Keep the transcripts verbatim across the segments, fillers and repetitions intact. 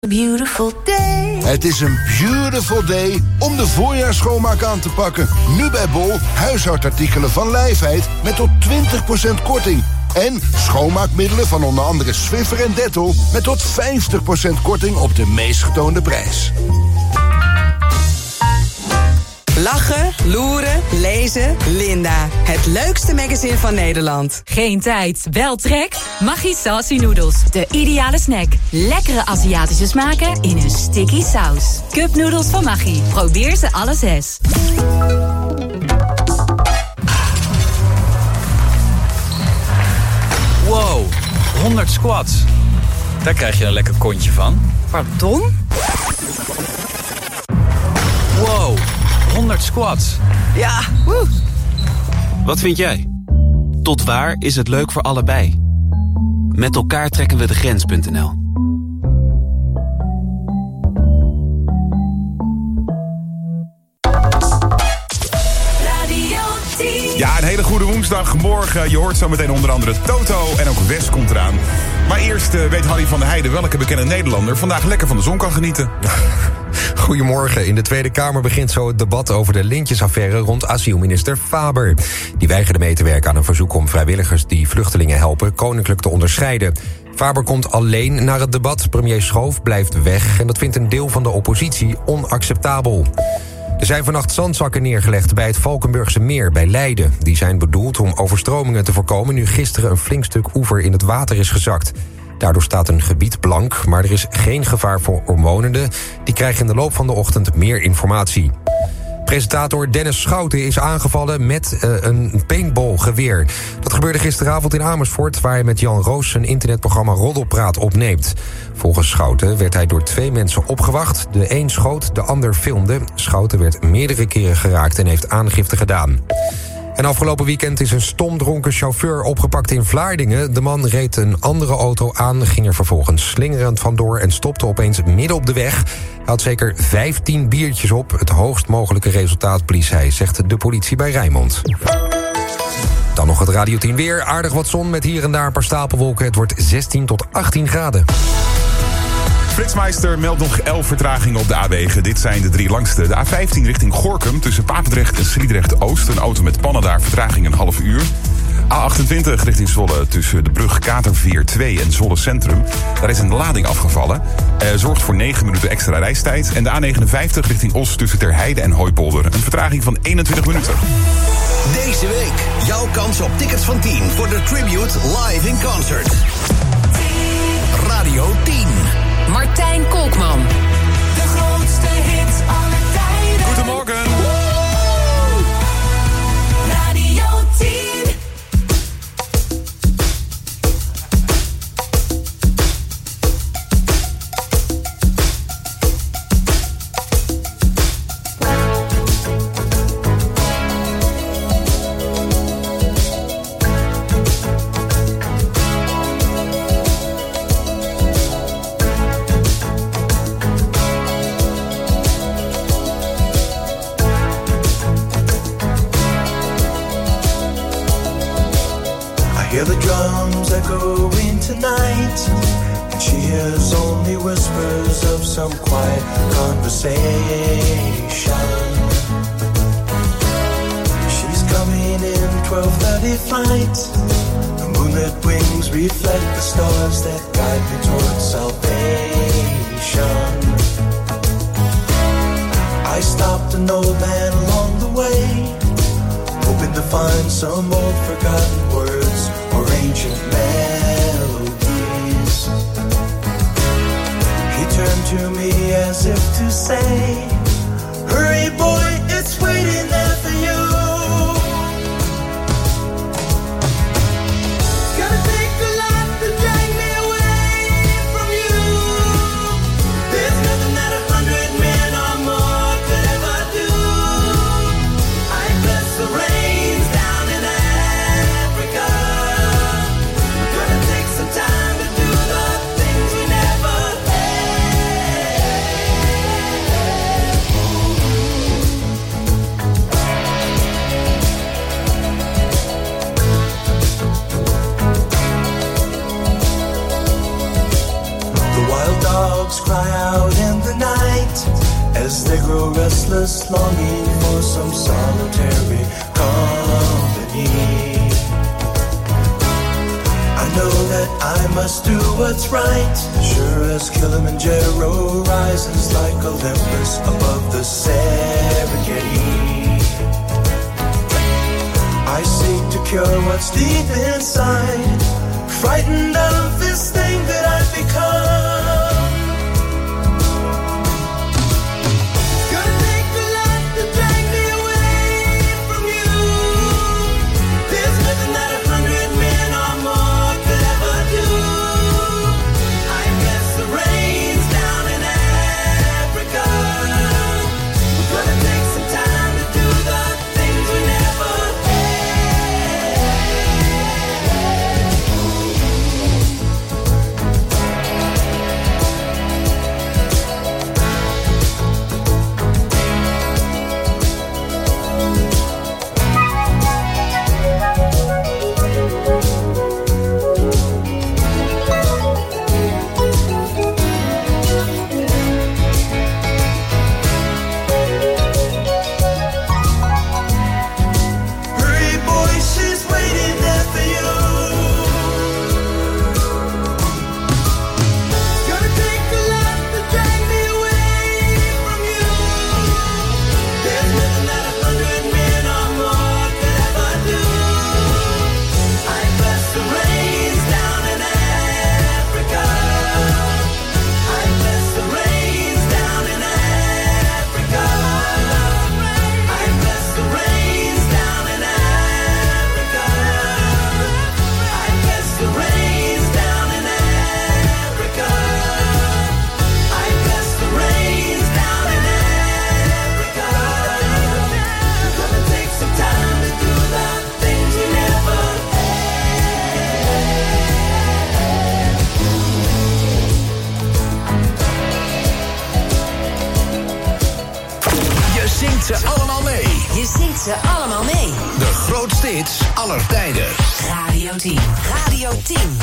Beautiful day. Het is een beautiful day om de voorjaarsschoonmaak aan te pakken. Nu bij Bol, huishoudartikelen van Lijfheid met tot twintig procent korting. En schoonmaakmiddelen van onder andere Swiffer en Dettol met tot vijftig procent korting op de meest getoonde prijs. Lachen, loeren, lezen, Linda. Het leukste magazine van Nederland. Geen tijd, wel trek? Maggi Saucy Noodles. De ideale snack. Lekkere Aziatische smaken in een sticky saus. Cupnoedels van Maggi. Probeer ze alle zes. Wow, honderd squats. Daar krijg je een lekker kontje van. Pardon? Wow, honderd squats. Ja, woe. Wat vind jij? Tot waar is het leuk voor allebei? Met elkaar trekken we de grens punt n l. Ja, een hele goede woensdagmorgen. Je hoort zo meteen onder andere Toto en ook Wes komt eraan. Maar eerst uh, weet Harry van der Heijden welke bekende Nederlander vandaag lekker van de zon kan genieten. Goedemorgen. In de Tweede Kamer begint zo het debat over de lintjesaffaire rond asielminister Faber. Die weigerde mee te werken aan een verzoek om vrijwilligers die vluchtelingen helpen koninklijk te onderscheiden. Faber komt alleen naar het debat. Premier Schoof blijft weg en dat vindt een deel van de oppositie onacceptabel. Er zijn vannacht zandzakken neergelegd bij het Valkenburgse meer bij Leiden. Die zijn bedoeld om overstromingen te voorkomen nu gisteren een flink stuk oever in het water is gezakt. Daardoor staat een gebied blank, maar er is geen gevaar voor omwonenden. Die krijgen in de loop van de ochtend meer informatie. Presentator Dennis Schouten is aangevallen met uh, een paintballgeweer. Dat gebeurde gisteravond in Amersfoort, waar hij met Jan Roos zijn internetprogramma Roddelpraat opneemt. Volgens Schouten werd hij door twee mensen opgewacht. De een schoot, de ander filmde. Schouten werd meerdere keren geraakt en heeft aangifte gedaan. En afgelopen weekend is een stomdronken chauffeur opgepakt in Vlaardingen. De man reed een andere auto aan, ging er vervolgens slingerend vandoor en stopte opeens midden op de weg. Hij had zeker vijftien biertjes op. Het hoogst mogelijke resultaat blies hij, zegt de politie bij Rijnmond. Dan nog het Radio tien weer. Aardig wat zon met hier en daar een paar stapelwolken. Het wordt zestien tot achttien graden. Flitsmeister meldt nog elf vertragingen op de A-wegen. Dit zijn de drie langste. De A vijftien richting Gorinchem tussen Papendrecht en Sliedrecht-Oost. Een auto met pannen daar, vertraging een half uur. A achtentwintig richting Zwolle tussen de brug Katerveer twee en Zwolle Centrum. Daar is een lading afgevallen. Uh, zorgt voor negen minuten extra reistijd. En de A negenenvijftig richting Os tussen Terheide en Hooipolder. Een vertraging van eenentwintig minuten. Deze week jouw kans op tickets van tien voor de Tribute Live in Concert. Radio tien. Martijn Kolkman. De grootste hits aller tijden. Goedemorgen. Radio tien. Hear the drums echoing tonight, and she hears only whispers of some quiet conversation. She's coming in twelve thirty flight. The moonlit wings reflect the stars that guide me towards salvation. I stopped an old man along the way, hoping to find some old forgotten words or ancient melodies. He turned to me as if to say, hurry boy, it's waiting there for you. It's gonna take a lot to drag me away from you. There's nothing that a hundred men or more could ever do. I bless the rains down in Africa. Gonna take some time to do the things we never had. they grow restless, longing for some solitary company. I know that I must do what's right, sure as Kilimanjaro rises like Olympus above the Serengeti. I seek to cure what's deep inside, frightened of this thing that I've become. Gonna take a lot to drag me away from you. There's nothing that a hundred men or more could ever do. I guess the rain's down in Africa. We're gonna take some time to do the things we never ze allemaal mee. De grootste hits aller tijden. Radio tien. Radio tien.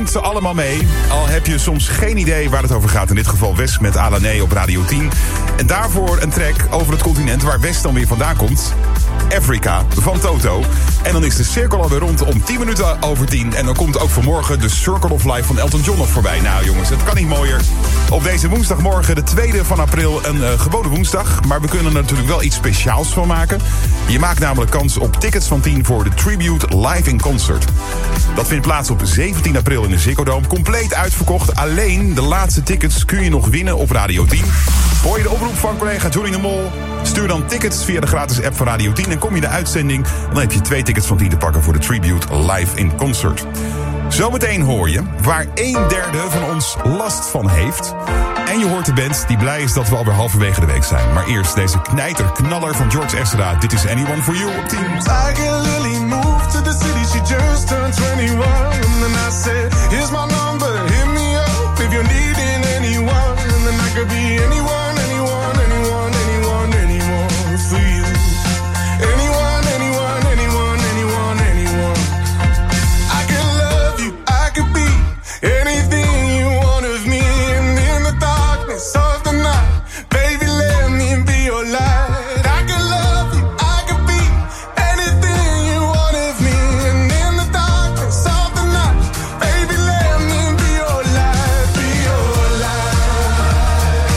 zingt ze allemaal mee. Al heb je soms geen idee waar het over gaat. In dit geval West met Alané op Radio tien. En daarvoor een track over het continent waar West dan weer vandaan komt. Africa van Toto. En dan is de cirkel alweer rond om tien minuten over tien. En dan komt ook vanmorgen de Circle of Life van Elton John nog voorbij. Nou jongens, het kan niet mooier. Op deze woensdagmorgen, de tweede van april, een uh, gewone woensdag. Maar we kunnen er natuurlijk wel iets speciaals van maken. Je maakt namelijk kans op tickets van tien voor de Tribute Live in Concert. Dat vindt plaats op zeventien april in de Ziggo Dome. Compleet uitverkocht. Alleen de laatste tickets kun je nog winnen op Radio tien. Hoor je de oproep van collega Johnny de Mol? Stuur dan tickets via de gratis app van Radio tien en kom je de uitzending. Dan heb je twee tickets van tien te pakken voor de Tribute Live in Concert. Zometeen hoor je waar een derde van ons last van heeft. En je hoort de band die blij is dat we alweer halverwege de week zijn. Maar eerst deze knijterknaller van George Ezra. Dit is Anyone for You op tien. Tiger Lily moved to the city, she just turned twenty-one. And then I said, here's my number, hit me up if you're needing anyone. And then I could be anyone, anyone, anyone, anyone, anyone for you. Anyone, anyone, anyone, anyone, anyone. I could love you, I could be anything you want of me. And in the darkness of the night, baby, let me be your light. I could love you, I could be anything you want of me. And in the darkness of the night, baby, let me be your light, be your light,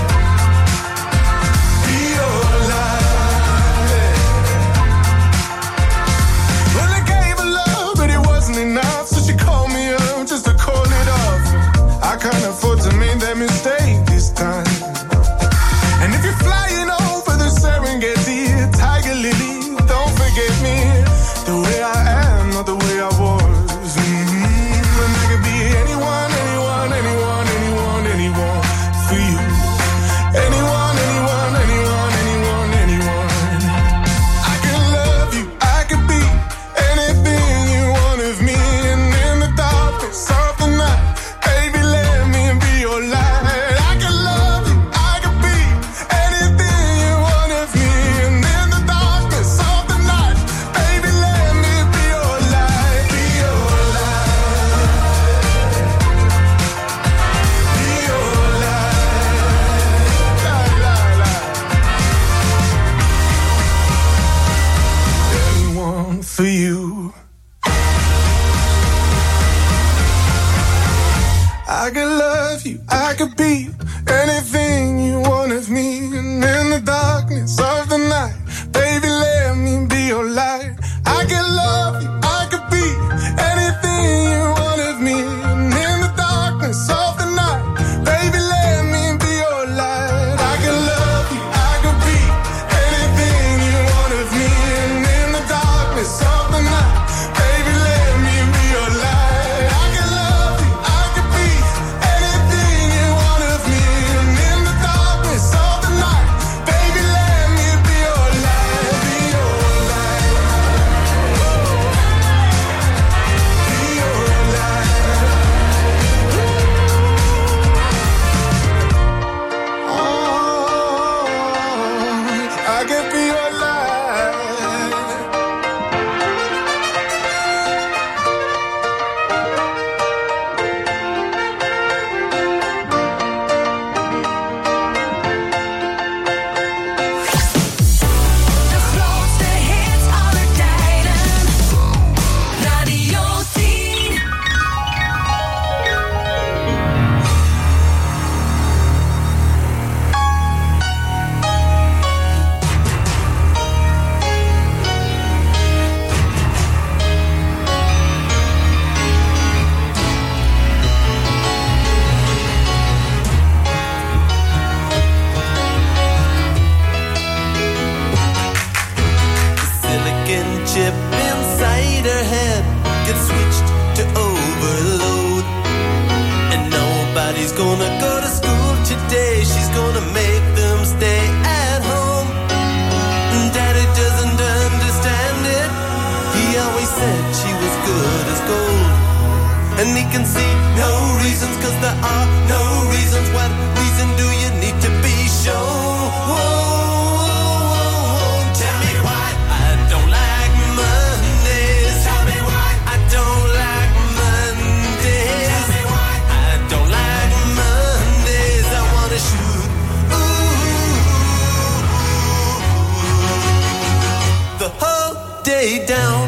be your light. Well, I gave her love, but it wasn't enough, so she called me up just to call it off. I can't afford to make that mistake this time. And if you're flying over the Serengeti, Tiger Lily, don't forget me. The way I am, not the way I was. Mm-hmm. And I could be anyone, anyone, anyone, anyone, anyone for you. Anyone, anyone, anyone, anyone, anyone. I could love you, I could be anything you want of me. And in the darkness of the night, baby, let me be your light. I could love you, I could be anything you want of me. And in the darkness of the night, baby, let me be your light, be your light, be your light, la la la. Anyone for you. I could love you, I could be anything you want of me. And in the darkness of the night, baby, let me be your light. I could love you, I could be anything you want of me. And in the darkness of the night, baby, let me be your light. I could love you, I could be anything you want of me. And in the darkness of the night, baby, let me be your light. I could love you, I could be anything you want of me. And in the darkness of the night, baby, let me be your light, be your light, be your light. Oh, I could be your light. De grootste hits aller tijden. Radio tien. Silicon chip inside her head gets switched to overload. And nobody's gonna go to school today. She's gonna make them stay at home. Daddy doesn't understand it. He always said she was good as gold. And he can see no reasons, cause there are no reasons. What reason do you need to be shown? Tell me why I don't like Mondays. Tell me why I don't like Mondays. down.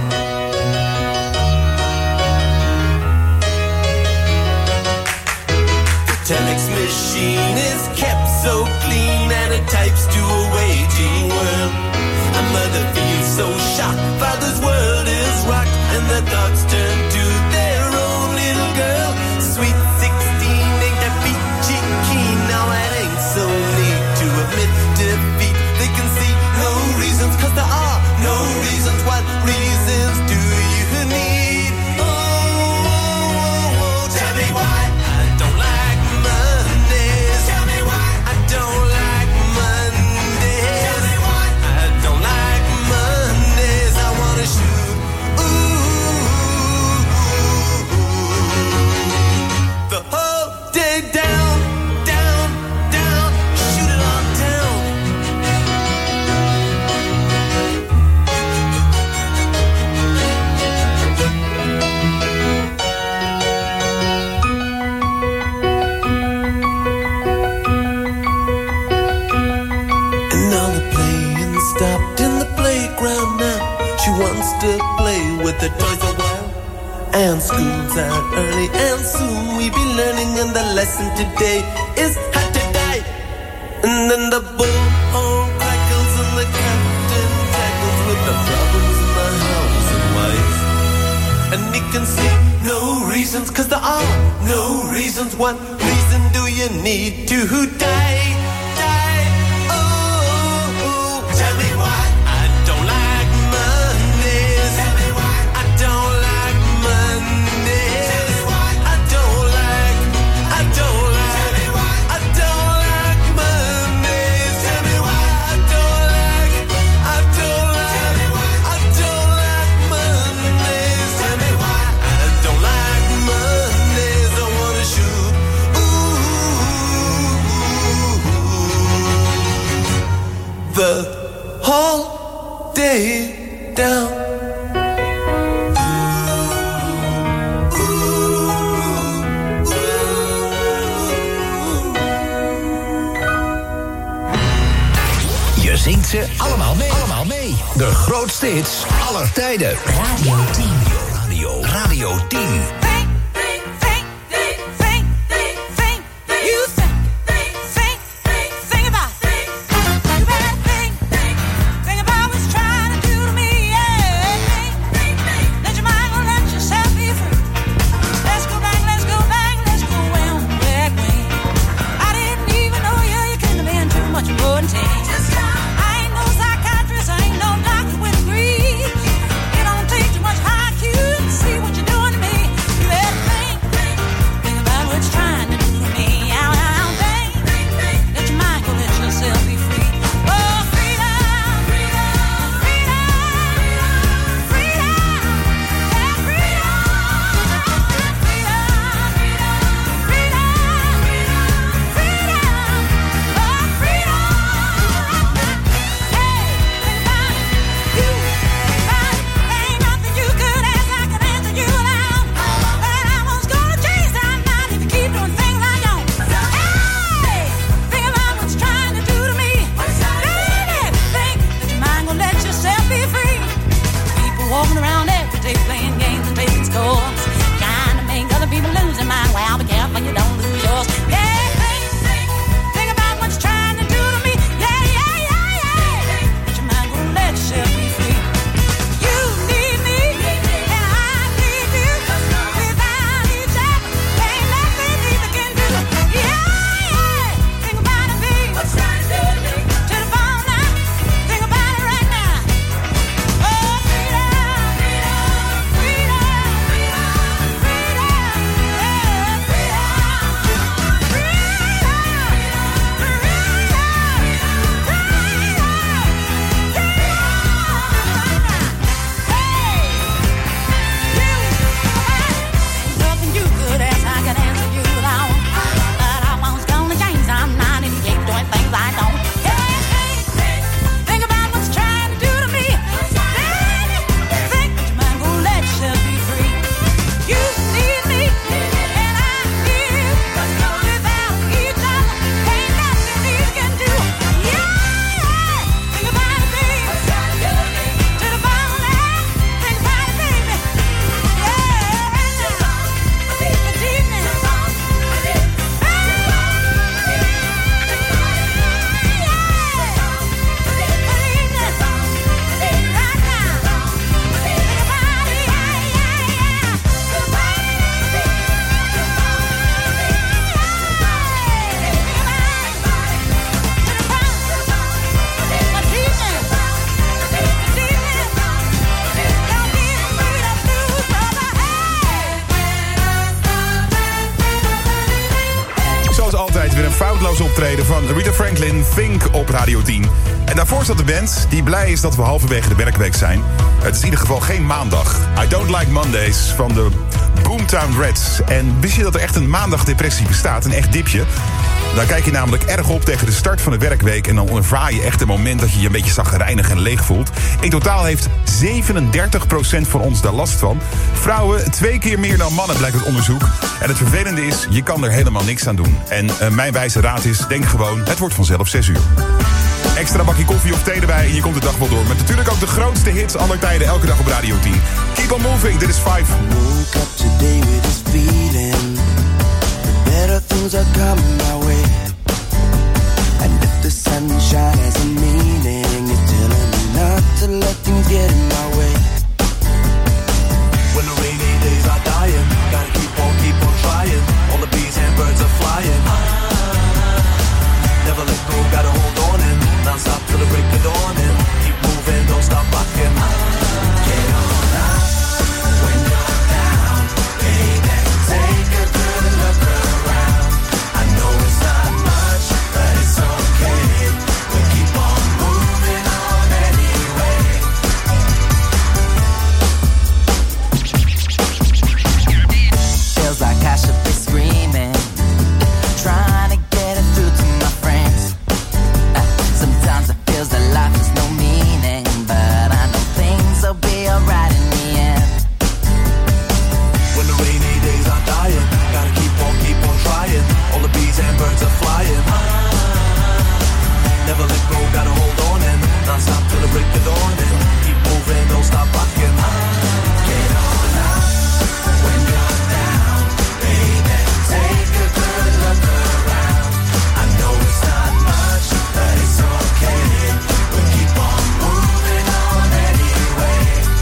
The telex machine is kept so clean and it types to a waging world. A mother feels so shocked, father's world is rocked, and their thoughts turn to their own little girl. Sweet sixteen, ain't that peachy keen? Now it ain't so neat to admit defeat. They can see no reasons, cause there are no reasons. What reasons do you need? Oh, oh, oh, tell me why I don't like Mondays. Tell me why I don't like Mondays. Tell me why I don't like Mondays. I wanna shoot. Ooh, the whole day down, down, down. Shoot it all down. And now the playing stopped in the playground now. She wants to play with the toys a while. And school's out early and soon we be learning. And the lesson today is how to die. And then the bullhorn crackles and the captain tackles with the problems in the house and wife. And he can see no reasons, cause there are no reasons. What reason do you need to die? Die. Oh, oh. Tell me why I don't like Mondays. Tell me why I don't like Mondays. Tell me why I don't like, I don't like, tell me why I don't like Mondays. Tell me why I don't like, I don't like, tell me why I don't like Mondays. Tell me why I don't like Mondays. I wanna shoot. Ooh, the whole day down. Je zingt ze allemaal mee. Allemaal mee. De grootste hits aller tijden. Radio tien. Radio, Radio tien. See what you're doing to me. altijd weer een foutloos optreden van Rita Franklin, Think op Radio tien. En daarvoor staat de band die blij is dat we halverwege de werkweek zijn. Het is in ieder geval geen maandag. I Don't Like Mondays van de Boomtown Rats. En wist je dat er echt een maandagdepressie bestaat, een echt dipje? Dan kijk je namelijk erg op tegen de start van de werkweek en dan ervaar je echt een moment dat je je een beetje chagrijnig en leeg voelt. In totaal heeft zevenendertig procent van ons daar last van. Vrouwen twee keer meer dan mannen, blijkt het onderzoek. En het vervelende is, je kan er helemaal niks aan doen. En uh, mijn wijze raad is, denk gewoon, het wordt vanzelf zes uur. Extra bakje koffie of thee erbij en je komt de dag wel door. Met natuurlijk ook de grootste hits aller tijden, elke dag op Radio tien. Keep on moving, dit is vijf. Woke up today with this feeling. Better things are coming my way. And if the sunshine has a meaning, it's telling me not to let things get in my way. When the rainy days are dying, gotta keep on, keep on trying. All the bees and birds are flying. Never let go, gotta hold on and not stop till the break of dawn and keep moving, don't stop rocking. Get on up when you're down, baby. Take a good look around. I know it's not much, but it's okay. We'll keep on moving on anyway. Feels like I should be screaming, trying to get it through to my friends. Uh, sometimes it feels that life has no meaning, but I know things will be alright in the end. When the rainy days are dying, gotta keep on, keep on trying. All the bees and birds are flying. Never let go, gotta hold on and not stop till the break of dawn and keep moving, don't stop rocking. Get on up when you're down, baby. Take a good look around. I know it's not much, but it's okay. We'll keep on moving on anyway.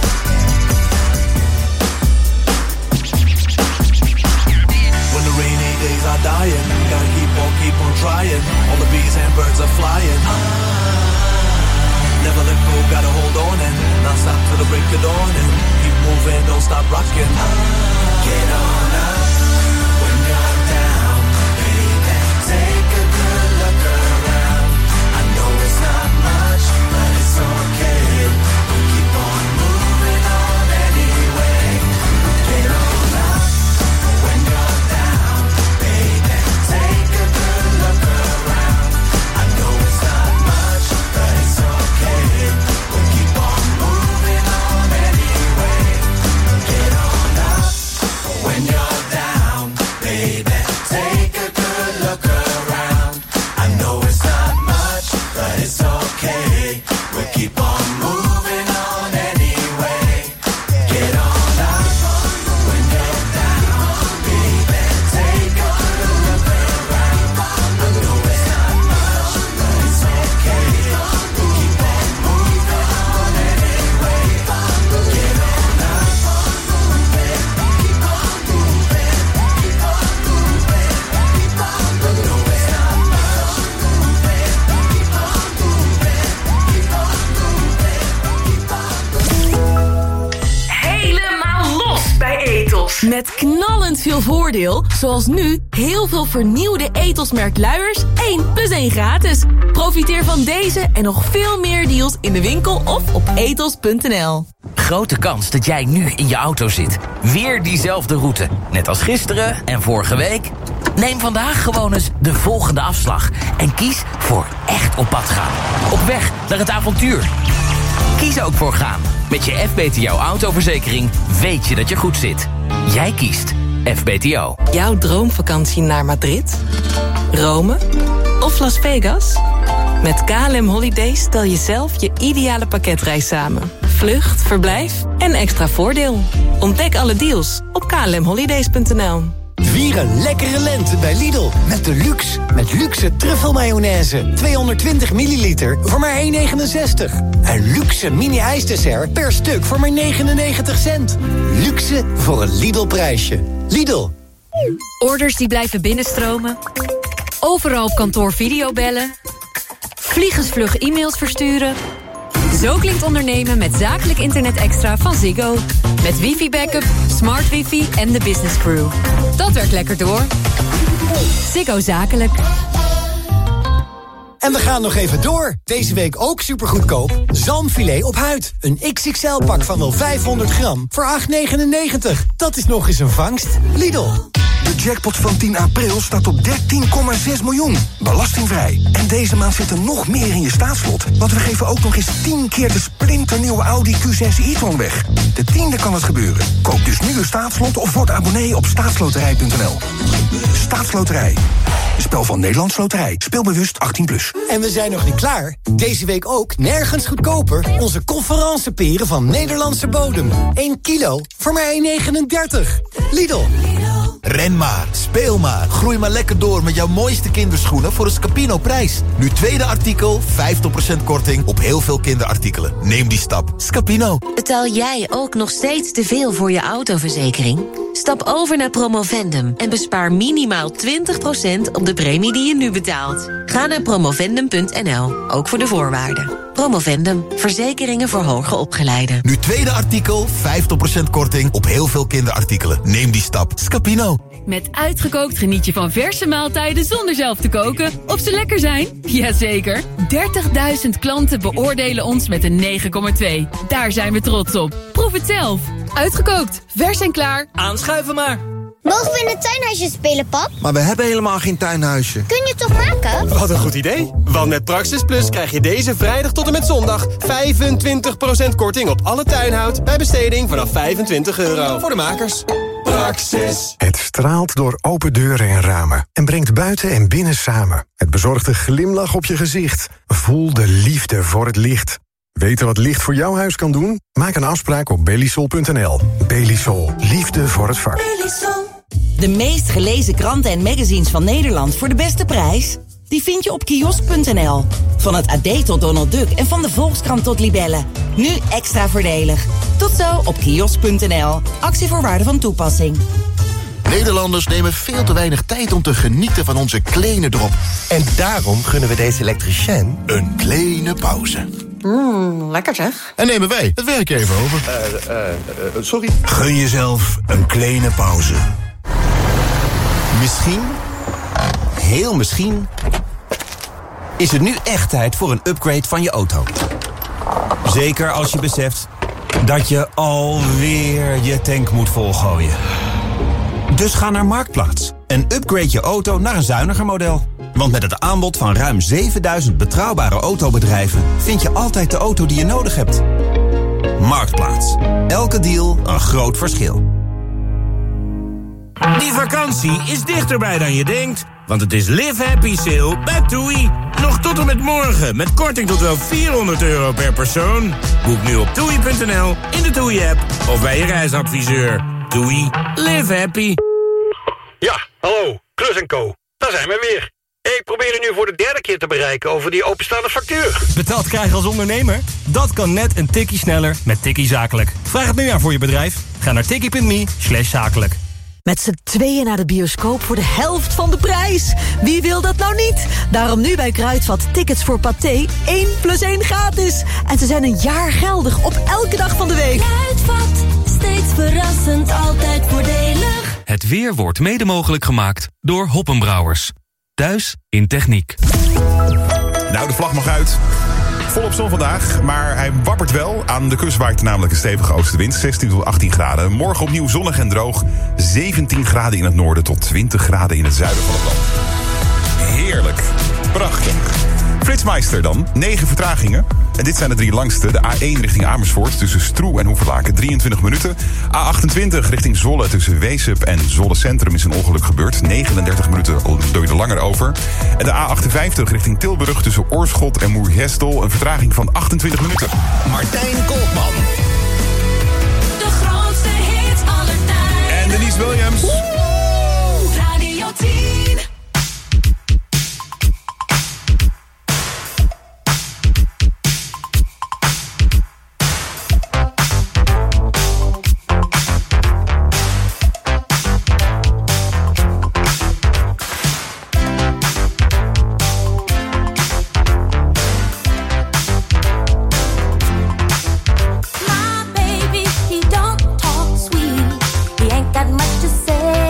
When the rainy days are dying, gotta keep on, keep on trying. All the bees and birds are flying. Never let go, gotta hold on and not stop till the break of dawn and keep moving, don't stop rocking. Get on up when you're down, baby. Take a good look around. I know it's not much, but it's okay. We'll keep on moving on anyway. Get on up when you're down, baby. Take a good look around. I know it's not much, but it's okay. We'll keep on moving on anyway. Get on up when you're down, baby. Take a good look around. I know it's not much, but it's okay. We'll keep on moving on anyway. Get on up when you're down, baby. Take a good look around. I know it's not much, but it's okay. We'll keep on moving on anyway. Get on up, moving, keep on moving, keep on moving, keep on. I know it's not much, moving, keep on moving, keep on moving, keep on. Helemaal los bij Ethos. Met knallend veel voordeel, zoals nu heel veel vernieuwde Ethos-merk luiers één plus één gratis. Profiteer van deze en nog veel meer deals in de winkel of op ethos punt n l. Grote kans dat jij nu in je auto zit. Weer diezelfde route. Net als gisteren en vorige week. Neem vandaag gewoon eens de volgende afslag. En kies voor echt op pad gaan. Op weg naar het avontuur. Kies ook voor gaan. Met je F B T O autoverzekering weet je dat je goed zit. Jij kiest F B T O. Jouw droomvakantie naar Madrid, Rome of Las Vegas? Met K L M Holidays stel je zelf je ideale pakketreis samen. Vlucht, verblijf en extra voordeel. Ontdek alle deals op k l m holidays punt n l. Vier een lekkere lente bij Lidl. Met de luxe. Met luxe truffelmayonaise. tweehonderdtwintig milliliter voor maar één negenenzestig. Een luxe mini-ijsdessert per stuk voor maar negenennegentig cent. Luxe voor een Lidl-prijsje. Lidl. Orders die blijven binnenstromen. Overal op kantoor videobellen. Vliegensvlug e-mails versturen. Zo klinkt ondernemen met zakelijk internet extra van Ziggo. Met wifi-backup, smart wifi en de business crew. Dat werkt lekker door. Ziggo Zakelijk. En we gaan nog even door. Deze week ook supergoedkoop. Zalmfilet op huid. Een X X L-pak van wel vijfhonderd gram voor acht negenennegentig. Dat is nog eens een vangst. Lidl. De jackpot van tien april staat op dertien komma zes miljoen. Belastingvrij. En deze maand zit er nog meer in je staatslot. Want we geven ook nog eens tien keer de splinternieuwe Audi Q zes e-tron weg. De tiende kan het gebeuren. Koop dus nu een staatslot of word abonnee op staatsloterij punt n l. Staatsloterij. Een spel van Nederlands Loterij. Speelbewust achttien plus. En we zijn nog niet klaar. Deze week ook nergens goedkoper. Onze conferenceperen van Nederlandse bodem. één kilo voor maar één negenendertig. Lidl. Ren maar, speel maar, groei maar lekker door met jouw mooiste kinderschoenen voor een Scapino-prijs. Nu tweede artikel, vijftig procent korting op heel veel kinderartikelen. Neem die stap. Scapino. Betaal jij ook nog steeds te veel voor je autoverzekering? Stap over naar Promovendum en bespaar minimaal twintig procent op de premie die je nu betaalt. Ga naar promovendum punt n l, ook voor de voorwaarden. Promovendum, verzekeringen voor hoger opgeleiden. Nu tweede artikel, vijftig procent korting op heel veel kinderartikelen. Neem die stap. Scapino. Met Uitgekookt geniet je van verse maaltijden zonder zelf te koken. Of ze lekker zijn? Jazeker. dertigduizend klanten beoordelen ons met een negen komma twee. Daar zijn we trots op. Proef het zelf. Uitgekookt. Vers en klaar. Aanschuiven maar. Mogen we in het tuinhuisje spelen, pap? Maar we hebben helemaal geen tuinhuisje. Kun je het toch maken? Wat een goed idee. Want met Praxis Plus krijg je deze vrijdag tot en met zondag vijfentwintig procent korting op alle tuinhout bij besteding vanaf vijfentwintig euro. Voor de makers. Praxis. Het straalt door open deuren en ramen en brengt buiten en binnen samen. Het bezorgt een glimlach op je gezicht. Voel de liefde voor het licht. Weten wat licht voor jouw huis kan doen? Maak een afspraak op belisol punt n l. Belisol. Liefde voor het vak. De meest gelezen kranten en magazines van Nederland voor de beste prijs? Die vind je op kiosk punt n l. Van het A D tot Donald Duck en van de Volkskrant tot Libelle. Nu extra voordelig. Tot zo op kiosk punt n l. Actievoorwaarden van toepassing. Nederlanders nemen veel te weinig tijd om te genieten van onze kleine drop. En daarom gunnen we deze elektricien een kleine pauze. Mmm, lekker zeg. En nemen wij het werk even over. Uh, uh, uh, sorry. Gun jezelf een kleine pauze. Misschien, heel misschien, is het nu echt tijd voor een upgrade van je auto. Zeker als je beseft dat je alweer je tank moet volgooien. Dus ga naar Marktplaats en upgrade je auto naar een zuiniger model. Want met het aanbod van ruim zevenduizend betrouwbare autobedrijven vind je altijd de auto die je nodig hebt. Marktplaats. Elke deal een groot verschil. Die vakantie is dichterbij dan je denkt. Want het is Live Happy Sale bij TUI. Nog tot en met morgen met korting tot wel vierhonderd euro per persoon. Boek nu op toei punt n l, in de TUI-app of bij je reisadviseur. TUI. Live happy. Ja, hallo. Klus en Co. Daar zijn we weer. Ik probeer u nu voor de derde keer te bereiken over die openstaande factuur. Betaald krijgen als ondernemer? Dat kan net een tikkie sneller met Tikkie Zakelijk. Vraag het nu aan voor je bedrijf. Ga naar tikkie punt me slash zakelijk. Met z'n tweeën naar de bioscoop voor de helft van de prijs. Wie wil dat nou niet? Daarom nu bij Kruidvat tickets voor Pathé één plus één gratis. En ze zijn een jaar geldig op elke dag van de week. Kruidvat, steeds verrassend, altijd voordelig. Het weer wordt mede mogelijk gemaakt door Hoppenbrouwers. Thuis in techniek. Nou, de vlag mag uit. Volop zon vandaag, maar hij wappert wel. Aan de kust waait namelijk een stevige oostenwind. zestien tot achttien graden. Morgen opnieuw zonnig en droog. zeventien graden in het noorden tot twintig graden in het zuiden van het land. Heerlijk. Prachtig. Flitsmeister dan. negen vertragingen. En dit zijn de drie langste. De A één richting Amersfoort tussen Stroe en Hoeverlaken drieëntwintig minuten. A achtentwintig richting Zwolle tussen Weesup en Zwolle Centrum is een ongeluk gebeurd. negenendertig minuten doe je er langer over. En de A achtenvijftig richting Tilburg tussen Oorschot en Moergestel een vertraging van achtentwintig minuten. Martijn Koopman. De grootste hits aller tijden. En Denise Williams. Woe! Radio tien. My baby, he don't talk sweet. He ain't got much to say.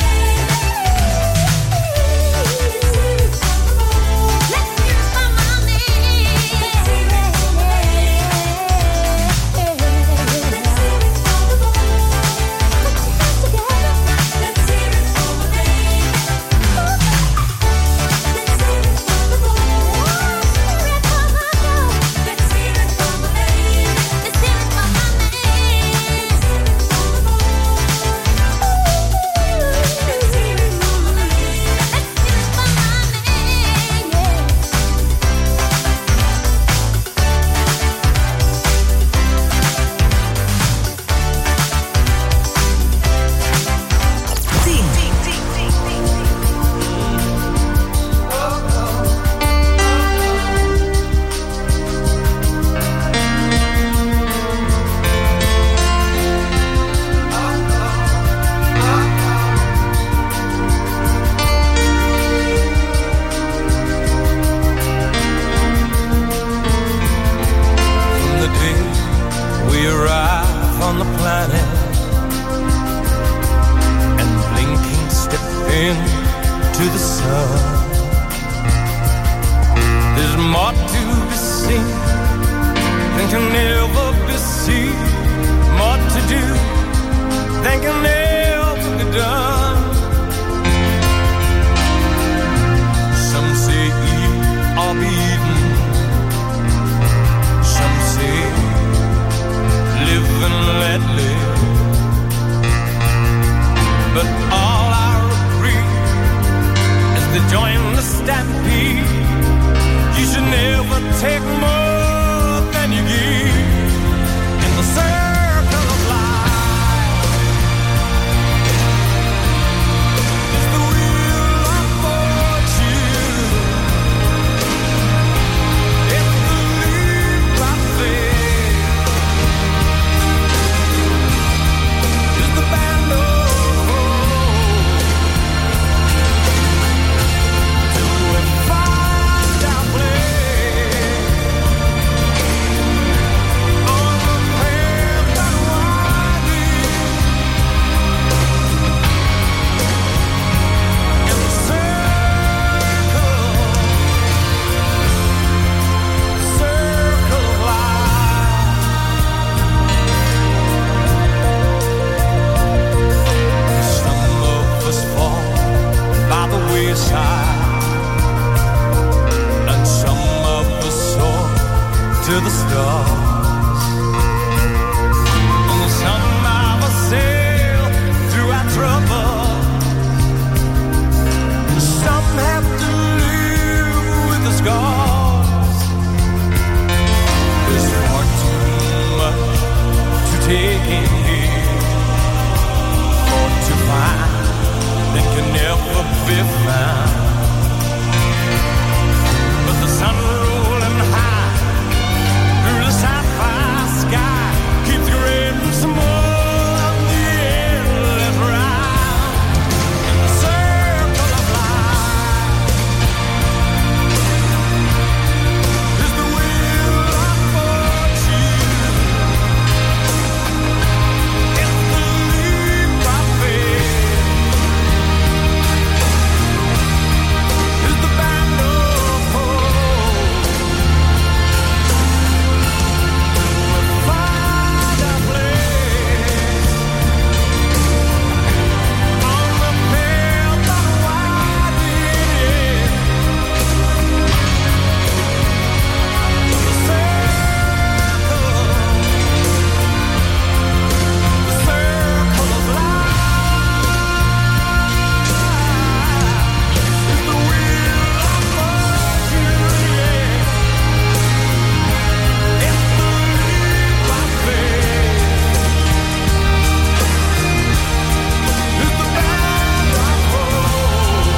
to the sun. There's more to be seen than can ever be seen. More to do than can ever be done. Some say eat or be eaten. Some say live and let live. But all I agree is to join the stampede. You should never take more than you give. In the taken here, or to find that can never be found. But the sun rolling high through the sapphire sky keeps grading some more of the endless ride in the circle of life. Is the wheel of fortune? It's the leap of faith. Is the band of hope? We'll find a place on the path of winding, the circle, the circle of life. Is the wheel of fortune, yeah. It's the leap of faith. Is the band of hope.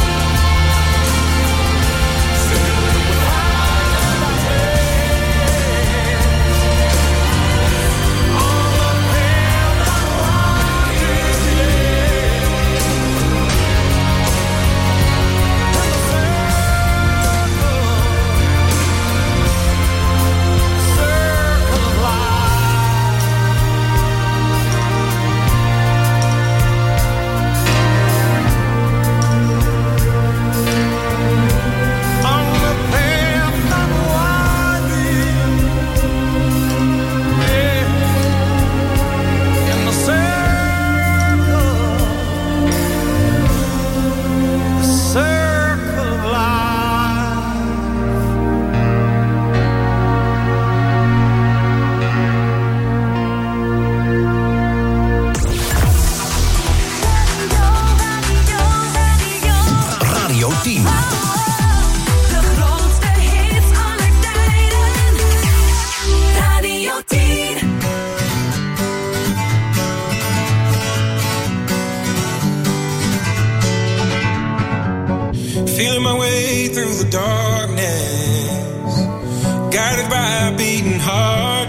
Sing without a place on the path of winding, yeah. And the circle, circle of life. On the path of winding, yeah. In the circle, the circle of life. Radio tien. De grootste hits aller tijden. Radio tien. Feeling my way through the darkness, guided by a beating heart.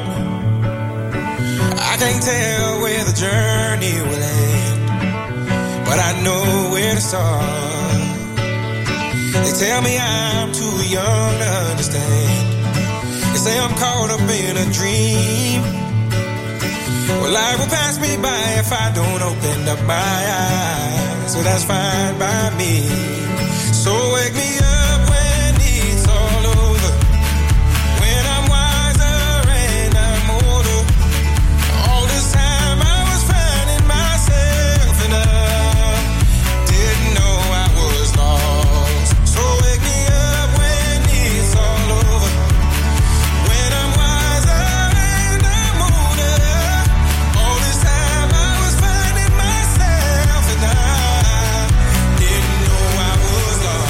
I can't tell where the journey will end, but I know where to start. They tell me I'm too young to understand. They say I'm caught up in a dream. Well, life will pass me by if I don't open up my eyes. So that's fine by me. So wake me up when it's all over, when I'm wiser and I'm older. All this time I was finding myself and I didn't know I was lost. So wake me up when it's all over, when I'm wiser and I'm older. All this time I was finding myself and I didn't know I was lost.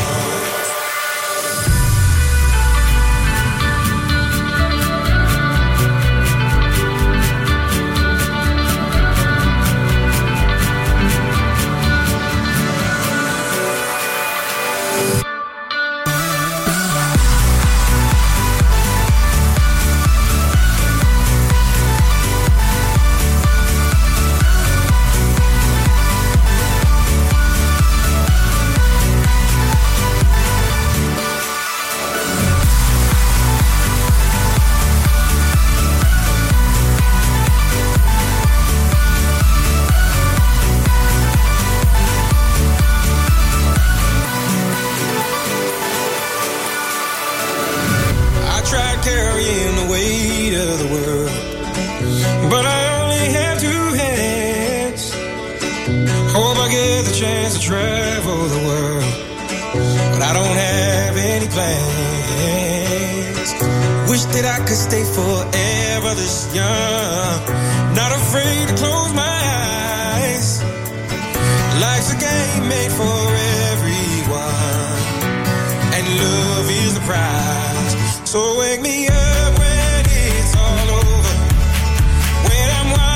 I tried carrying the weight of the world, but I only have two hands. Hope I get the chance to travel the world, but I don't have any plans. Wish that I could stay forever this young, not afraid to close my eyes. Life's a game made for everyone, and love is the prize. So wake me up when it's all over, when I'm wild.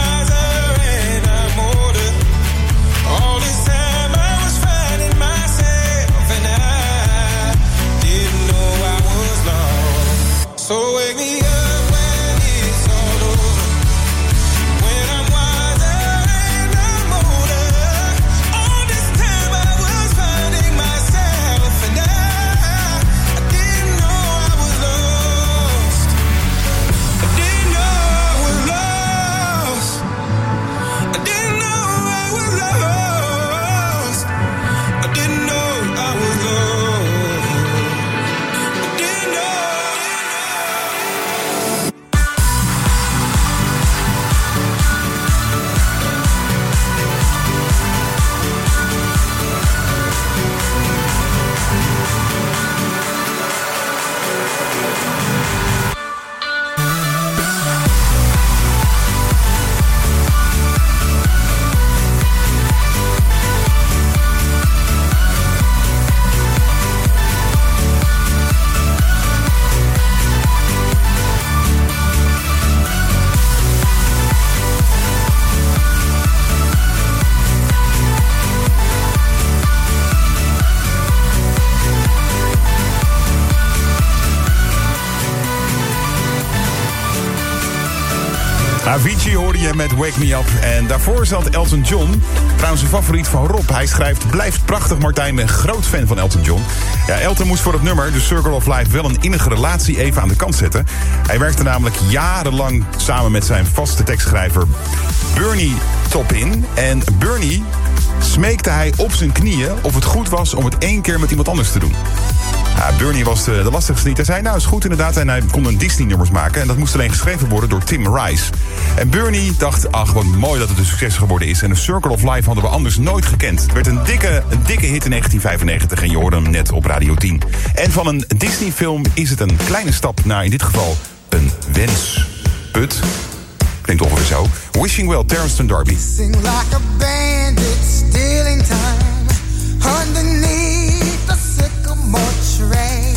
Avicii hoorde je met Wake Me Up. En daarvoor zat Elton John. Trouwens een favoriet van Rob. Hij schrijft, blijft prachtig Martijn, ben groot fan van Elton John. Ja, Elton moest voor het nummer, The Circle of Life, wel een innige relatie even aan de kant zetten. Hij werkte namelijk jarenlang samen met zijn vaste tekstschrijver Bernie Taupin. En Bernie smeekte hij op zijn knieën of het goed was om het één keer met iemand anders te doen. Ja, Bernie was de, de lastigste niet. Hij zei, nou is goed inderdaad. En hij kon een Disney-nummers maken. En dat moest alleen geschreven worden door Tim Rice. En Bernie dacht, ach, wat mooi dat het een succes geworden is. En The Circle of Life hadden we anders nooit gekend. Het werd een dikke, een dikke hit in negentien vijfennegentig. En je hoorde hem net op Radio tien. En van een Disney-film is het een kleine stap naar, in dit geval, een wensput. Klinkt ongeveer zo. Wishing Well, Terrence D'Arby. Sing like a bandit, stealing time underneath the sycamore tree.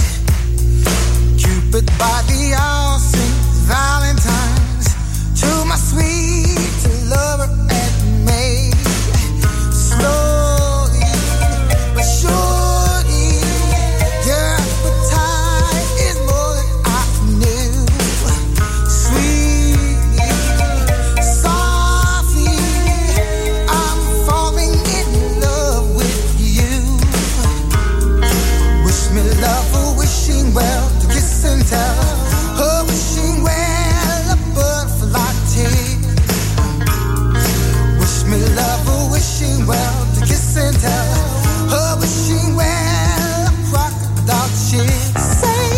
Cupid by the all Saint Valentine's, to my sweet lover and me. Slowly but surely, your appetite is more than I knew. Sweetly, softly, I'm falling in love with you. Wish me love or wishing well, to kiss and tell. Oh, wishing well, a butterfly tear. Wish me love or wishing well, to kiss and tell. Oh, wishing well, a crocodile tear. Say.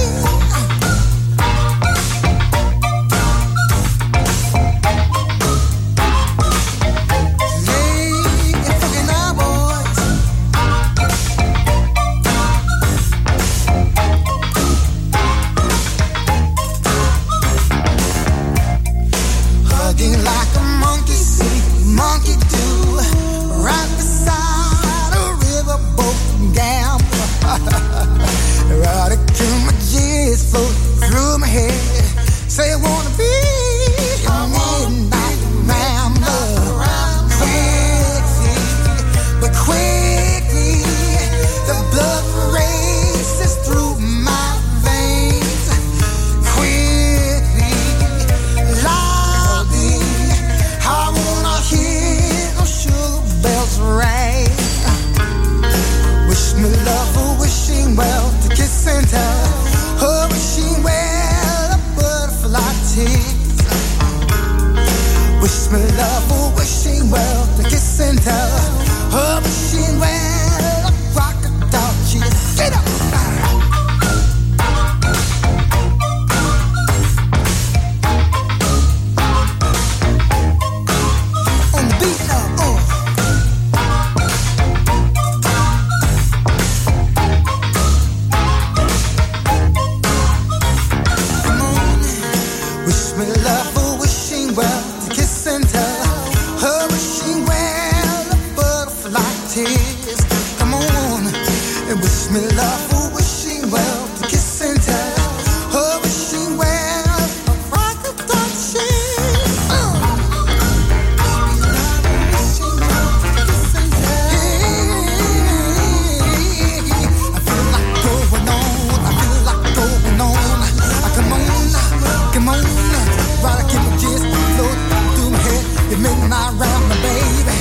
Hugging like a monkey see, monkey do, right beside a riverboat gambler. Right till my tears float through my head. Say I wanna be a midnight rambler. Quickly, but quickly, the blood races through my veins. Quickly, loudly, I wanna hear those sugar bells ring. Wish me love or wishing well, to kiss and tell. Oh, wishing well, a butterfly tears. Wish me love or wishing well, to kiss and tell. Oh, wishing well, a crocodile tears. Get up! On the beat now, oh. Come on, wish me love or wishing well, to kiss and tell. Oh, wishing well, a butterfly tears. Come on, and wish me love or wishing well, to kiss and tell. Oh, wishing well, a crocodile tears. Uh. Come on, right, I keep my tears float through my head. You make me not round my baby.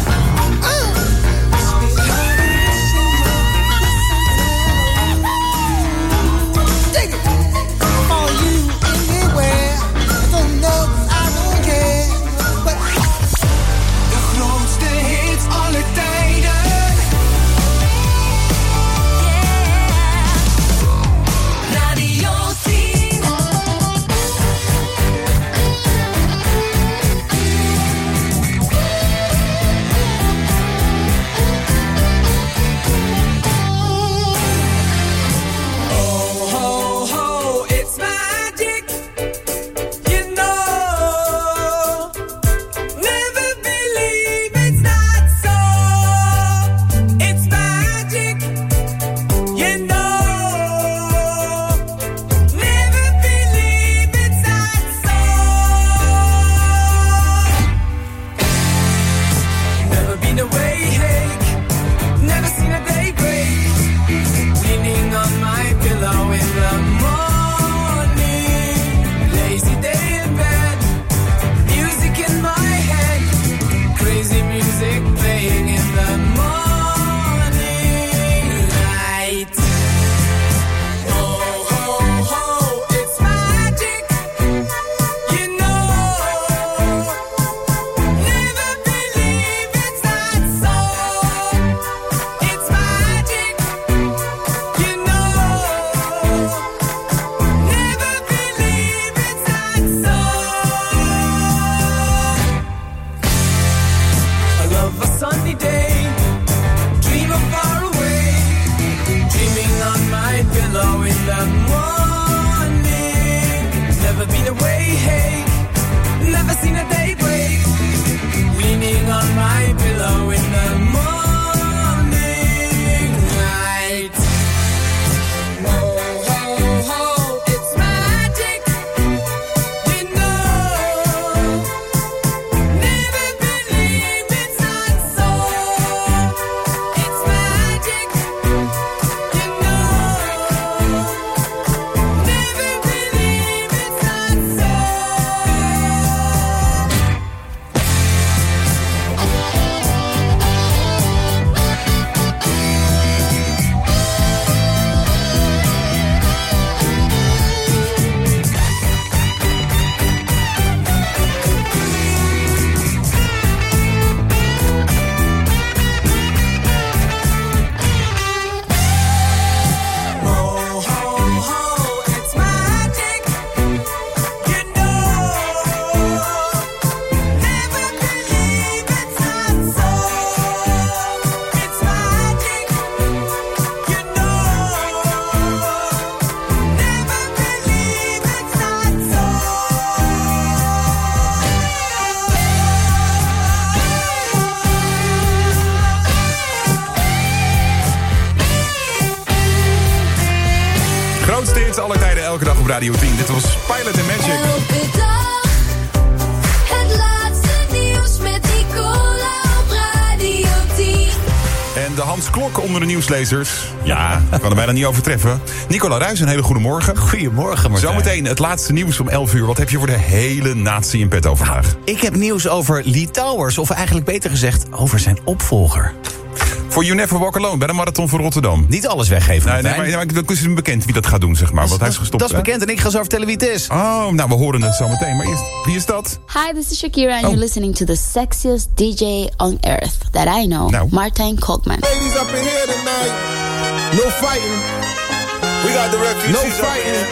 Dig it, for you anywhere. I don't know, I don't care. But de grootste hits aller tijden. Radio tien. elke dag op Radio tien. Dit was Pilot and Magic. Elke dag het laatste nieuws met Nicola op Radio tien. En de Hans Klok onder de nieuwslezers. Ja, ik kan er bijna niet overtreffen. Nicola Ruijs, een hele goede morgen. Goedemorgen, Martijn. Zometeen het laatste nieuws om elf uur. Wat heb je voor de hele natie in petto vandaag? Ik heb nieuws over Lee Towers, of eigenlijk beter gezegd over zijn opvolger. Voor You Never Walk Alone bij de Marathon van Rotterdam. Niet alles weggeven, Nee, nee, maar, nee, maar dan is het bekend wie dat gaat doen, zeg maar. Want hij is gestopt. Dat is bekend en ik ga zo vertellen wie het is. Oh, nou, we horen het zo meteen. Maar eerst, wie is dat? Hi, this is Shakira and Oh. you're listening to the sexiest D J on earth that I know, Nou. Martijn Kolkman. Ladies up in here tonight. No fighting. We got the refugees. No fighting.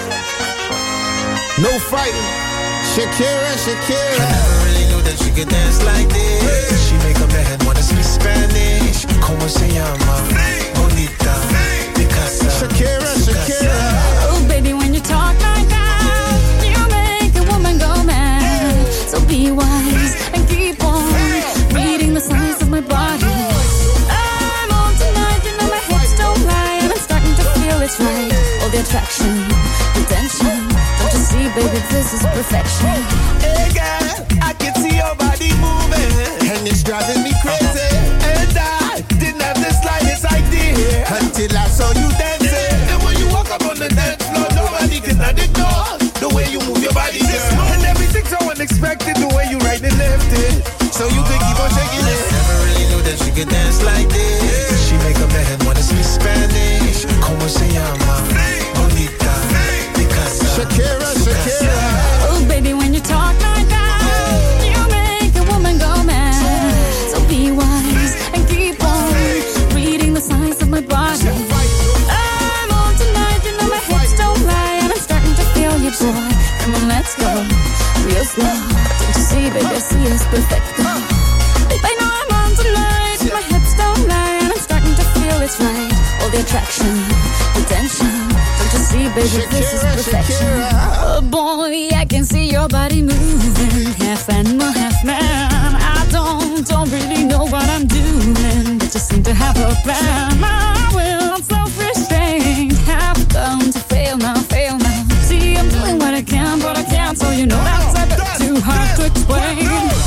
No fighting. Shakira, Shakira. I never really knew that she could dance like this. She make a man wanna speak Spanish. Como se llama? Bonita. Picasa. Shakira, Shakira. Oh, baby, when you talk like that, you make a woman go mad. So be wise and keep on reading the signs of my body. I'm on tonight, you know my hips don't lie, and I'm starting to feel it's right. All the attraction, the tension. Don't you see, baby, this is perfection. Hey girl, I can see your body moving, and it's driving me crazy. And I didn't have the slightest idea until I saw you dancing. And when you walk up on the dance floor, nobody can ignore the way you move your body, girl. And everything's so unexpected, the way you right and left it, so you could keep on shaking it. Never really knew that she could dance like this. She make a man wanna speak Spanish. Como se llama? Bonita. Picasa. Shakira, Shakira. Oh, baby, when you talk like that, you make a woman go mad. So be wise and keep on reading the signs of my body. I'm on tonight, you know my hips don't lie, and I'm starting to feel you, boy. Come on, let's go, real slow. Don't you see, baby, I see it's perfect. I know I'm on tonight, my hips don't lie, and I'm starting to feel it's right. All the attraction, the tension. Don't you see, baby, this is perfection. Oh boy, I can see your body moving, half animal, half man. I don't, don't really know what I'm doing, but just seem to have a plan. My will, I'm self-restrained, have come to fail now, fail now. See, I'm doing what I can, but I can't, so you know that's a bit too hard to explain.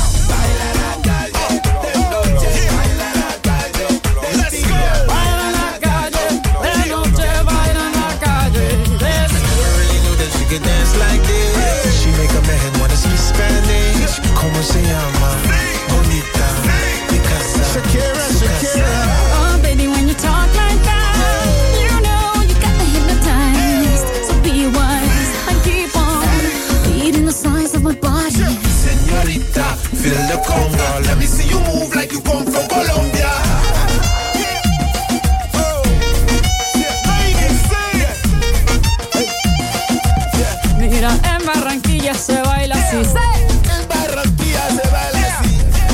Dance like this. She make a man wanna speak Spanish. Como se llama? Bonita. Picasa. Shakira, Shakira. Oh, baby, when you talk like that, you know you got me hypnotized. So be wise and keep on reading the signs of my body. Señorita, feel the conga. Let me see you move like you come from Colombia. Mira, en Barranquilla se baila así. En Barranquilla se baila así.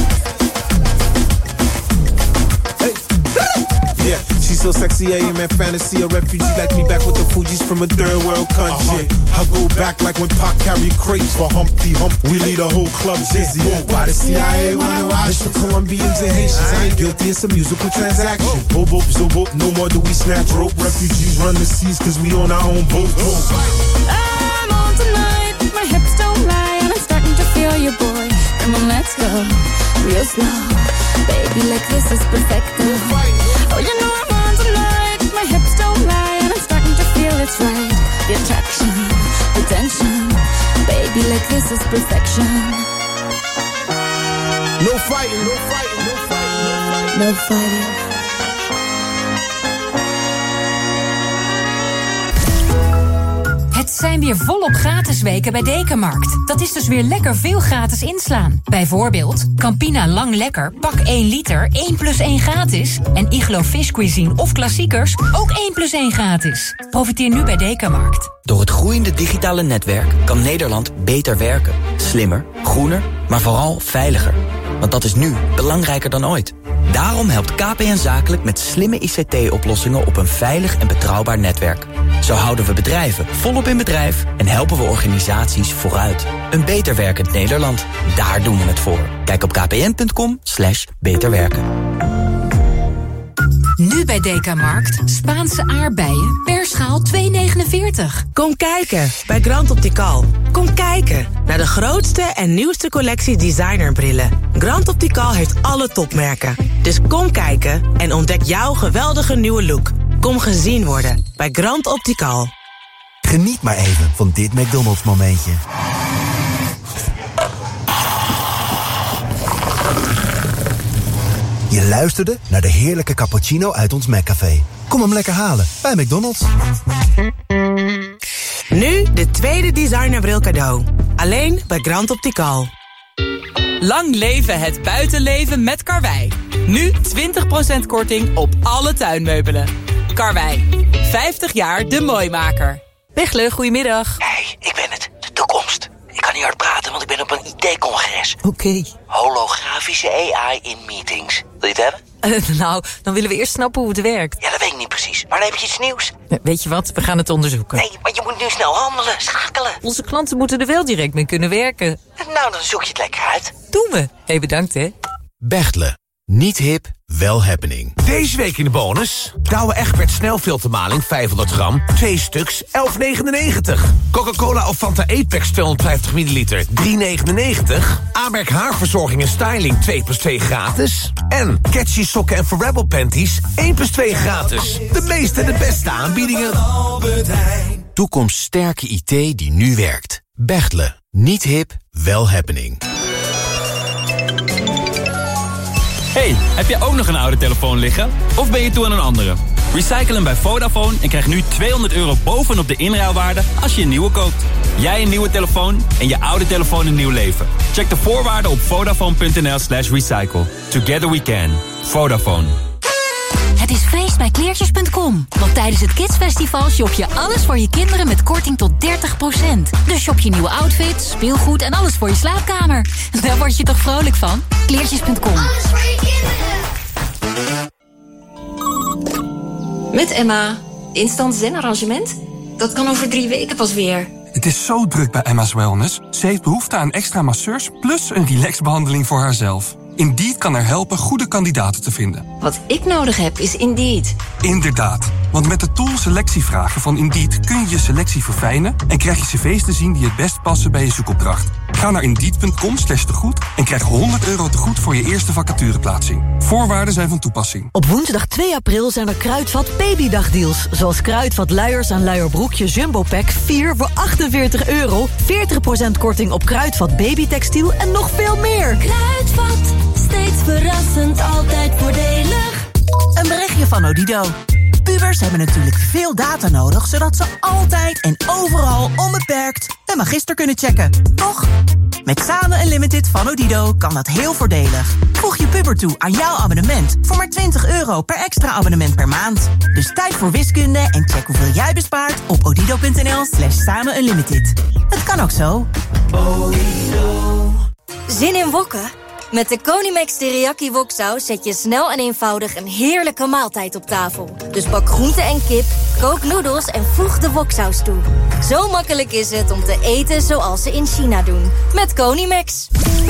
Hey. Yeah, she's so sexy, I am in fantasy. A refugee like me back with the Fugees from a third world country. Uh-huh. I go back like when Pac carried crates for Humpty Hump. We lead a whole club dizzy. Why the C I A wanna watch for Colombians and Haitians? I ain't guilty, it's a musical transaction. Boop, boop, so boop, no more do we snatch rope. Refugees run the seas cause we on our own boat. I'm on tonight, my hips don't lie, and I'm starting to feel you, boy. Come on, let's go, real slow. Baby, like this is perfect. Oh, you know I'm on tonight, my hips don't lie, and I'm starting to feel it's right. The attraction, the tension. Baby, like this is perfection. No fighting, no fighting, no fighting, no fighting. Het zijn weer volop gratis weken bij Dekamarkt. Dat is dus weer lekker veel gratis inslaan. Bijvoorbeeld Campina Lang Lekker, pak één liter, één plus één gratis. En Iglo Fish Cuisine of klassiekers, ook één plus één gratis. Profiteer nu bij Dekamarkt. Door het groeiende digitale netwerk kan Nederland beter werken. Slimmer, groener, maar vooral veiliger. Want dat is nu belangrijker dan ooit. Daarom helpt K P N Zakelijk met slimme I C T-oplossingen op een veilig en betrouwbaar netwerk. Zo houden we bedrijven volop in bedrijf en helpen we organisaties vooruit. Een beter werkend Nederland, daar doen we het voor. Kijk op kpn punt com slash beter werken. Nu bij Dekamarkt. Spaanse aardbeien per schaal twee negenenveertig. Kom kijken bij Grand Optical. Kom kijken naar de grootste en nieuwste collectie designerbrillen. Grand Optical heeft alle topmerken. Dus kom kijken en ontdek jouw geweldige nieuwe look. Kom gezien worden bij Grand Optical. Geniet maar even van dit McDonald's momentje. Je luisterde naar de heerlijke cappuccino uit ons McCafé. Kom hem lekker halen bij McDonald's. Nu de tweede designerbril cadeau. Alleen bij Grand Optical. Lang leven het buitenleven met Karwei. Nu twintig procent korting op alle tuinmeubelen. Karwei, vijftig jaar de mooimaker. Pechler, goedemiddag. Hey, ik ben het. De toekomst. Ik kan niet hard praten, want ik ben op een I T-congres. Oké. Okay. Holografische A I in meetings. Wil je het hebben? Uh, nou, dan willen we eerst snappen hoe het werkt. Ja, dat weet ik niet precies. Maar dan heb je iets nieuws. Uh, weet je wat? We gaan het onderzoeken. Nee, maar je moet nu snel handelen. Schakelen. Onze klanten moeten er wel direct mee kunnen werken. Nou, dan zoek je het lekker uit. Doen we. Hey, bedankt hè. Bechtle. Niet hip, wel happening. Deze week in de bonus. Douwe Egberts snelfiltermaling vijfhonderd gram. Twee stuks, elf negenennegentig. Coca-Cola of Fanta Apex tweehonderdvijftig milliliter. drie negenennegentig. Amerk haarverzorging en styling twee plus twee gratis. En Catchy sokken en Forever panties één plus twee gratis. De meeste en de beste aanbiedingen. Toekomststerke I T die nu werkt. Bechtle. Niet hip, wel happening. Hey, heb jij ook nog een oude telefoon liggen? Of ben je toe aan een andere? Recycle hem bij Vodafone en krijg nu tweehonderd euro bovenop de inruilwaarde als je een nieuwe koopt. Jij een nieuwe telefoon en je oude telefoon een nieuw leven. Check de voorwaarden op vodafone.nl slash recycle. Together we can. Vodafone. Het is feest bij kleertjes punt com. Want tijdens het Kidsfestival shop je alles voor je kinderen met korting tot dertig procent. Dus shop je nieuwe outfits, speelgoed en alles voor je slaapkamer. Daar word je toch vrolijk van? kleertjes punt com. Alles voor je kinderen. Met Emma. Instant zen-arrangement? Dat kan over drie weken pas weer. Het is zo druk bij Emma's Wellness. Ze heeft behoefte aan extra masseurs plus een relaxbehandeling voor haarzelf. Indeed kan er helpen goede kandidaten te vinden. Wat ik nodig heb is Indeed. Inderdaad, want met de tool selectievragen van Indeed kun je je selectie verfijnen en krijg je cv's te zien die het best passen bij je zoekopdracht. Ga naar Indeed.com slash tegoed en krijg honderd euro tegoed voor je eerste vacatureplaatsing. Voorwaarden zijn van toepassing. Op woensdag twee april zijn er Kruidvat babydagdeals. Zoals Kruidvat luiers en luierbroekje Jumbo Pack vier voor achtenveertig euro. veertig procent korting op Kruidvat babytextiel en nog veel meer. Kruidvat, steeds verrassend, altijd voordelig. Een berichtje van Odido. Pubers hebben natuurlijk veel data nodig, zodat ze altijd en overal onbeperkt een magister kunnen checken. Toch? Met Samen Unlimited van Odido kan dat heel voordelig. Voeg je puber toe aan jouw abonnement voor maar twintig euro per extra abonnement per maand. Dus tijd voor wiskunde en check hoeveel jij bespaart op odido.nl slash samen unlimited. Het kan ook zo. Odido. Zin in wokken? Met de Konimex Teriyaki woksaus zet je snel en eenvoudig een heerlijke maaltijd op tafel. Dus bak groente en kip, kook noedels en voeg de woksaus toe. Zo makkelijk is het om te eten zoals ze in China doen. Met Konimex.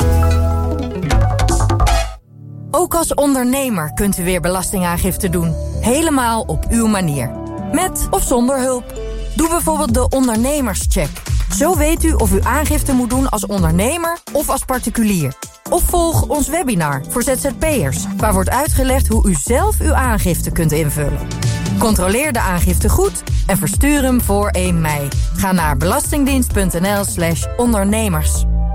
Ook als ondernemer kunt u weer belastingaangifte doen. Helemaal op uw manier. Met of zonder hulp. Doe bijvoorbeeld de ondernemerscheck. Zo weet u of u aangifte moet doen als ondernemer of als particulier. Of volg ons webinar voor Z Z P'ers, waar wordt uitgelegd hoe u zelf uw aangifte kunt invullen. Controleer de aangifte goed en verstuur hem voor één mei. Ga naar belastingdienst.nl slash ondernemers.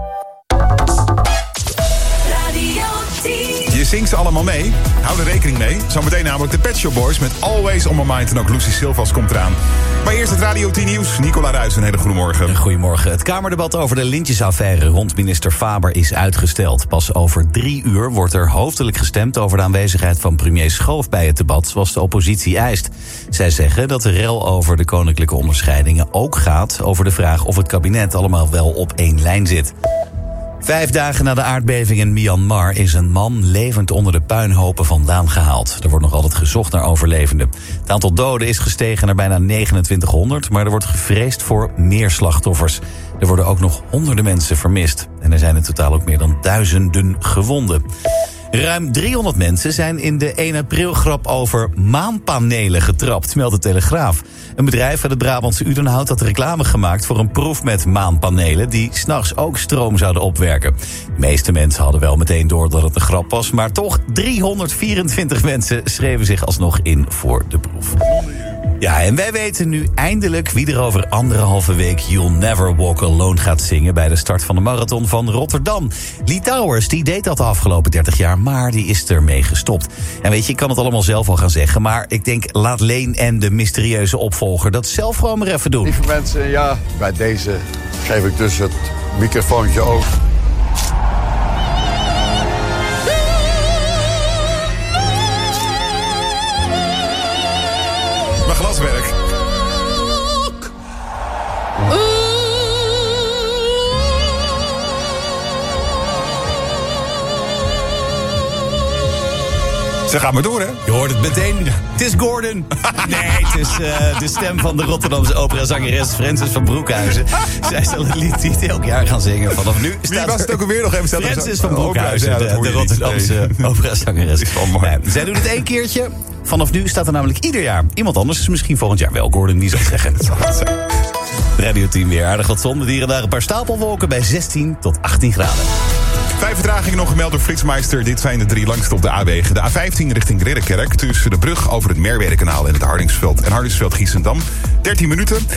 Je zingt ze allemaal mee. Hou er rekening mee. Zometeen namelijk de Pet Shop Boys met Always on My Mind. En ook Lucy Silvas komt eraan. Maar eerst het Radio tien Nieuws. Nicola Ruijs, een hele goede morgen. Goedemorgen. Het Kamerdebat over de lintjesaffaire rond minister Faber is uitgesteld. Pas over drie uur wordt er hoofdelijk gestemd over de aanwezigheid van premier Schoof bij het debat, zoals de oppositie eist. Zij zeggen dat de rel over de koninklijke onderscheidingen ook gaat over de vraag of het kabinet allemaal wel op één lijn zit. Vijf dagen na de aardbeving in Myanmar is een man levend onder de puinhopen vandaan gehaald. Er wordt nog altijd gezocht naar overlevenden. Het aantal doden is gestegen naar bijna negenentwintighonderd, maar er wordt gevreesd voor meer slachtoffers. Er worden ook nog honderden mensen vermist. En er zijn in totaal ook meer dan duizenden gewonden. Ruim driehonderd mensen zijn in de één april grap over maanpanelen getrapt, meldt de Telegraaf. Een bedrijf uit het Brabantse Udenhout had reclame gemaakt voor een proef met maanpanelen die 's nachts ook stroom zouden opwerken. De meeste mensen hadden wel meteen door dat het een grap was, maar toch driehonderdvierentwintig mensen schreven zich alsnog in voor de proef. Ja, en wij weten nu eindelijk wie er over anderhalve week You'll Never Walk Alone gaat zingen bij de start van de marathon van Rotterdam. Lee Towers, die deed dat de afgelopen dertig jaar, maar die is ermee gestopt. En weet je, ik kan het allemaal zelf al gaan zeggen, maar ik denk, laat Leen en de mysterieuze opvolger dat zelf gewoon maar even doen. Lieve mensen, ja, bij deze geef ik dus het microfoontje over. Mijn glaswerk. Ze gaan maar door, hè? Je hoort het meteen. Het is Gordon. Nee, het is uh, de stem van de Rotterdamse operazangeres Francis van Broekhuizen. Zij zal het lied niet elk jaar gaan zingen. Vanaf nu staat Wie was het ook alweer nog even? Francis van Broekhuizen, ja, de, de Rotterdamse nee. operazangeres. Nee, zij doet het één keertje. Vanaf nu staat er namelijk ieder jaar iemand anders. Dus misschien volgend jaar wel Gordon, wie zal het zeggen. Radio-team weer aardig wat zon. Met hier en daar een paar stapelwolken bij zestien tot achttien graden. Vijf vertragingen nog gemeld door Flitsmeister. Dit zijn de drie langste op de A-wegen. De A vijftien richting Ridderkerk tussen de brug over het Merwedekanaal en het Hardingsveld en Hardingsveld-Giessendam. dertien minuten.